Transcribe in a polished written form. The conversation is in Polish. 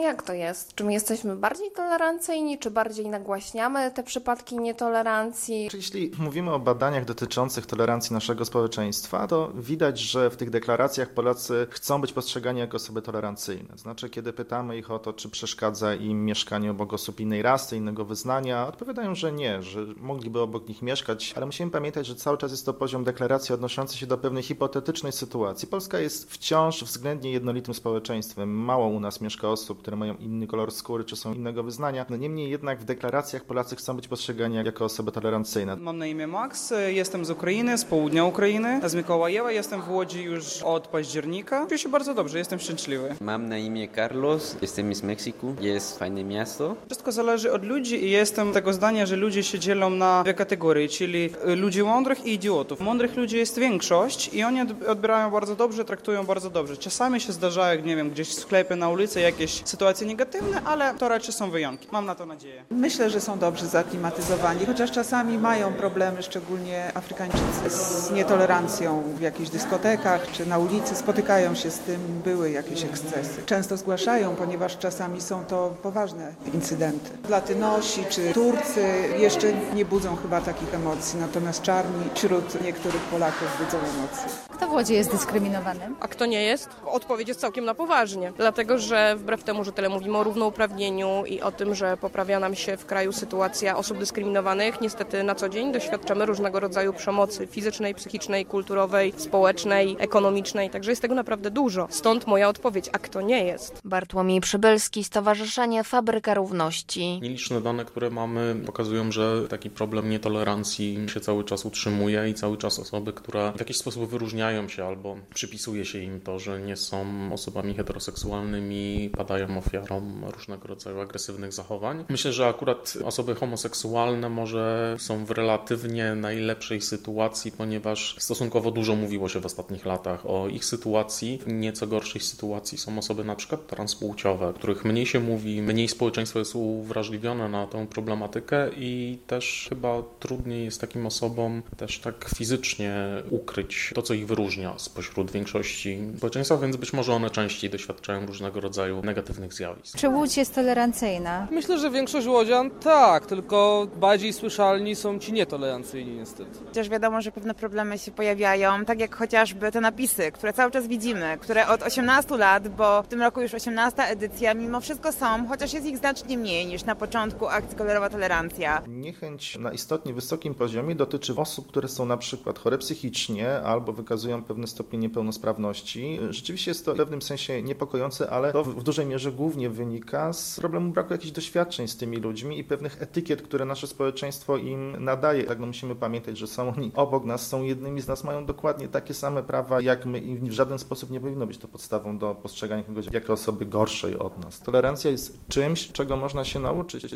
jak to jest? Czy my jesteśmy bardziej tolerancyjni, czy bardziej nagłaśniamy te przypadki nietolerancji? Jeśli mówimy o badaniach dotyczących tolerancji naszego społeczeństwa, to widać, że w tych deklaracjach Polacy chcą być postrzegani jako osoby tolerancyjne. Znaczy, kiedy pytamy ich o to, czy przeszkadza im mieszkanie obok osób innej rasy, innego wyznania, odpowiadają, że nie, że mogliby obok nich mieszkać, ale musimy pamiętać, że cały czas jest to poziom deklaracji odnoszący się do pewnej hipotetycznej sytuacji. Polska jest wciąż względnie jednolitym społeczeństwem. Mało u nas mieszka osób, które mają inny kolor skóry, czy są innego wyznania. No niemniej jednak w deklaracjach Polacy chcą być postrzegani jako osoby tolerancyjne. Mam na imię Max, jestem z Ukrainy, z południa Ukrainy, z Mikołajewa, jestem w Łodzi już od października. Czuję się bardzo dobrze, jestem szczęśliwy. Mam na imię Carlos, jestem z Meksyku, jest fajne miasto. Wszystko zależy od ludzi i jestem tego zdania, że ludzie się dzielą na dwie kategorie, czyli ludzi mądrych i idiotów. Mądrych ludzi jest większość i oni odbierają bardzo dobrze, traktują bardzo dobrze. Czasami się zdarzają, nie wiem, gdzieś w sklepie, na ulicy jakieś sytuacje negatywne, ale to raczej są wyjątki. Mam na to nadzieję. Myślę, że są dobrze zaklimatyzowani, chociaż czasami mają problemy, szczególnie Afrykańczycy, z nietolerancją w jakichś dyskotekach czy na ulicy. Spotykają się z tym, były jakieś ekscesy. Często zgłaszają, ponieważ czasami są to poważne incydenty. Latynosi czy Turcy jeszcze nie budzą chyba takich emocji, natomiast czarni wśród niektórych Polaków budzą emocje. Kto w Łodzi jest dyskryminowany? A kto nie jest? Odpowiedź jest całkiem na poważnie. Dlatego, że wbrew temu, że tyle mówimy o równouprawnieniu i o tym, że poprawia nam się w kraju sytuacja osób dyskryminowanych, niestety na co dzień doświadczamy różnego rodzaju przemocy fizycznej, psychicznej, kulturowej, społecznej, ekonomicznej. Także jest tego naprawdę dużo. Stąd moja odpowiedź. A kto nie jest? Bartłomiej Przybylski, Stowarzyszenie Fabryka Równości. Nieliczne dane, które mamy, pokazują, że taki problem nietolerancji się cały czas utrzymuje i cały czas osoby, które w jakiś sposób wyróżniają się albo przypisuje się im to, że nie są osobami heteroseksualnymi, padają ofiarą różnego rodzaju agresywnych zachowań. Myślę, że akurat osoby homoseksualne może są w relatywnie najlepszej sytuacji, ponieważ stosunkowo dużo mówiło się w ostatnich latach o ich sytuacji. W nieco gorszej sytuacji są osoby na przykład transpłciowe, których mniej się mówi, mniej społeczeństwo jest uwrażliwione na tę problematykę i też chyba trudniej jest takim osobom też tak fizycznie ukryć to, co ich wyróżnia spośród większości społeczeństwa, więc być może one częściej doświadczają różnego rodzaju negatywnych zjawisk. Czy Łódź jest tolerancyjna? Myślę, że większość łodzian tak, tylko bardziej słyszalni są ci nietolerancyjni niestety. Chociaż wiadomo, że pewne problemy się pojawiają, tak jak chociażby te napisy, które cały czas widzimy, które od 18 lat, bo w tym roku już 18 edycja, mimo wszystko są, chociaż jest ich znacznie mniej niż na początku akcji Kolorowa Tolerancja. Niechęć na istotnie wysokim poziomie dotyczy osób, które są na przykład chore psychicznie albo wykazują pewne stopień niepełnosprawności. Rzeczywiście jest to w pewnym sensie niepokojące, ale to w dużej mierze głównie wynika z problemu braku jakichś doświadczeń z tymi ludźmi i pewnych etykiet, które nasze społeczeństwo im nadaje. Tak, no musimy pamiętać, że są oni obok nas, są jednymi z nas, mają dokładnie takie same prawa jak my i w żaden sposób nie powinno być to podstawą do postrzegania kogoś jako osoby gorszej od nas. Tolerancja jest czymś, czego można się nauczyć.